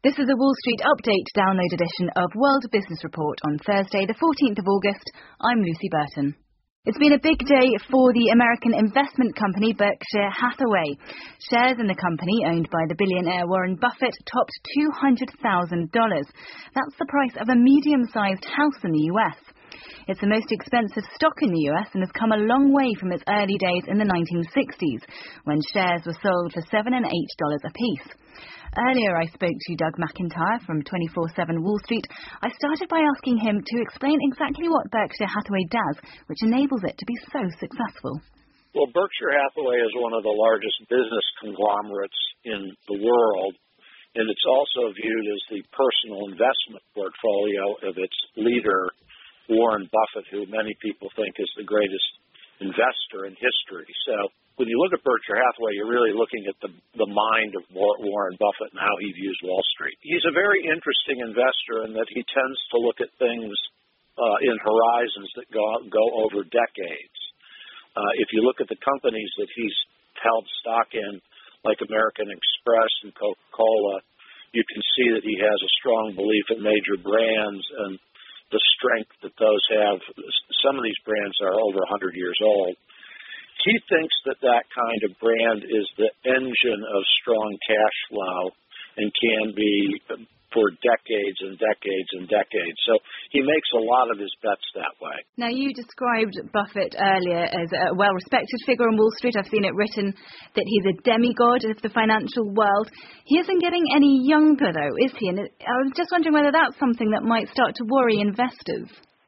This is a Wall Street Update download edition of World Business Report on Thursday, the 14th of August. I'm Lucy Burton. It's been a big day for the American investment company Berkshire Hathaway. Shares in the company, owned by the billionaire Warren Buffett, topped $200,000. That's the price of a medium-sized house in the US. It's the most expensive stock in the US and has come a long way from its early days in the 1960s, when shares were sold for $7 and $8 apiece. Earlier I spoke to Doug McIntyre from 24/7 Wall Street. I started by asking him to explain exactly what Berkshire Hathaway does, which enables it to be so successful. Well, Berkshire Hathaway is one of the largest business conglomerates in the world, and it's also viewed as the personal investment portfolio of its leader, Warren Buffett, who many people think is the greatest investor in history. So when you look at Berkshire Hathaway, you're really looking at the mind of Warren Buffett and how he views Wall Street. He's a very interesting investor in that he tends to look at things in horizons that go over decades. If you look at the companies that he's held stock in, like American Express and Coca-Cola, you can see that he has a strong belief in major brands and the strength that those have. Some of these brands are over 100 years old. He thinks that kind of brand is the engine of strong cash flow and can be for decades and decades and decades. So he makes a lot of his bets that way. Now, you described Buffett earlier as a well-respected figure on Wall Street. I've seen it written that he's a demigod of the financial world. He isn't getting any younger, though, is he? And I was just wondering whether that's something that might start to worry investors.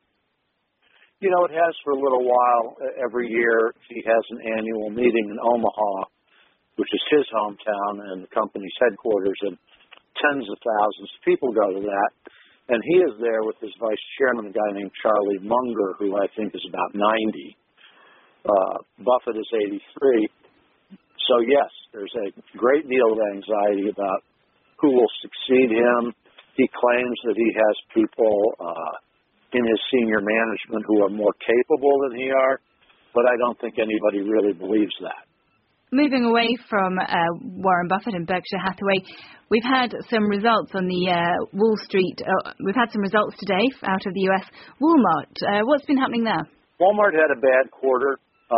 You know, it has for a little while. Every year he has an annual meeting in Omaha, which is his hometown and the company's headquarters, and tens of thousands of people go to that. And he is there with his vice chairman, a guy named Charlie Munger, who I think is about 90. Buffett is 83. So, yes, there's a great deal of anxiety about who will succeed him. He claims that he has people in his senior management who are more capable than he are, but I don't think anybody really believes that. Moving away from Warren Buffett and Berkshire Hathaway, we've had some results on the Wall Street. We've had some results today out of the US. Walmart, what's been happening there? Walmart had a bad quarter.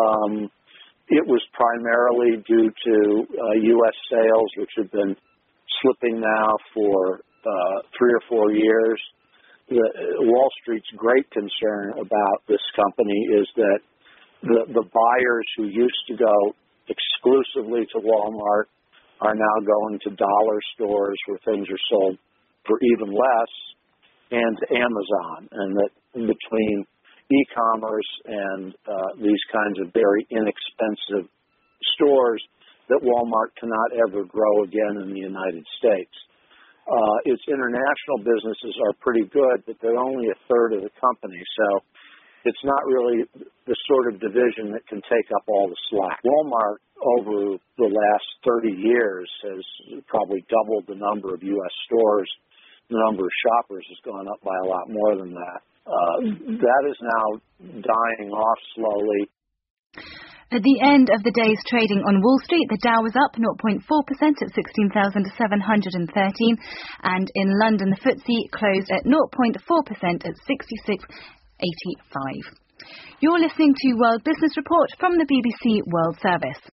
It was primarily due to U.S. sales, which have been slipping now for 3 or 4 years. Wall Street's great concern about this company is that the buyers who used to go exclusively to Walmart are now going to dollar stores where things are sold for even less, and to Amazon, and that in between e-commerce and these kinds of very inexpensive stores, that Walmart cannot ever grow again in the United States. Its international businesses are pretty good, but they're only a third of the company, so it's not really the sort of division that can take up all the slack. Walmart, over the last 30 years, has probably doubled the number of U.S. stores. The number of shoppers has gone up by a lot more than that. That is now dying off slowly. At the end of the day's trading on Wall Street, the Dow was up 0.4% at 16,713, and in London the FTSE closed at 0.4% at 66,085. You're listening to World Business Report from the BBC World Service.